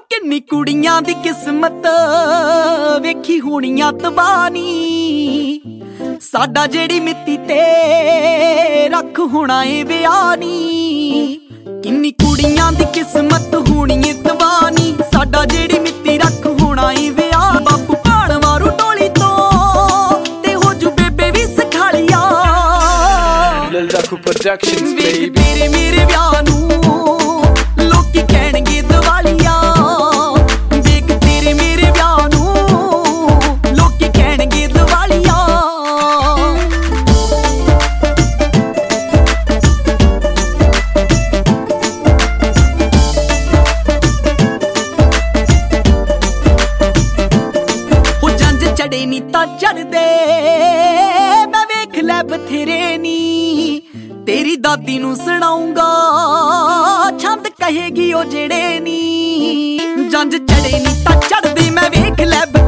ਕਿੰਨੀ ਕੁੜੀਆਂ ਦੀ ਕਿਸਮਤ ਵੇਖੀ ਹੋਣੀਆਂ ਤਬਾਨੀ, ਸਾਡਾ ਜਿਹੜੀ ਮਿੱਤੀ ਤੇ ਰੱਖ ਹੋਣਾ ਏ ਵਿਆਹ ਨੀ। ਕਿੰਨੀ ਕੁੜੀਆਂ ਦੀ ਕਿਸਮਤ ਹੋਣੀ ਏ ਤਬਾਨੀ, ਸਾਡਾ ਜਿਹੜੀ ਮਿੱਤੀ ਰੱਖ ਹੋਣਾ ਏ ਵਿਆਹ। ਬਾਪੂ ਭਾਣ ਵਾਰੂ ਟੋਲੀ ਤੋਂ ਤੇ ਹੋ ਜੂ ਬੇਬੇ ਵੀ ਸਖਾਲੀਆ। ਲਲਦਾਖੂ ਪ੍ਰੋਡਕਸ਼ਨਸ ਬੇਬੀ। ਤੇਰੇ ਮੇਰੇ ਵਿਆਹ ਨੂੰ ਲੋਕੀ ਕਹਿਣਗੇ ਦੀਵਾਲੀਆ। ਵੇਖ ਤੇਰੇ ਮੇਰੇ ਵਿਆਹ ਨੂੰ ਲੋਕੀ ਕਹਿਣਗੇ ਦੀਵਾਲੀਆ। ਹੋ ਜੰਜ ਚੜੇ ਨੀ ਤਾਂ ਚੜਦੇ ਮੈਂ ਵੇਖ ਲੈ ਬਥੇਰੇ ਨੀ। ਤੇਰੀ ਦਾਦੀ ਨੂੰ ਸੁਣਾਉਂਗਾ ਛੰਦ ਕਹੇਗੀ ਉਹ ਜਿਹੜੇ ਨੀ। ਜੰਜ ਚੜੇ ਨੀ ਤਾਂ ਚੜਦੇ ਮੈਂ ਵੇਖ ਲੈ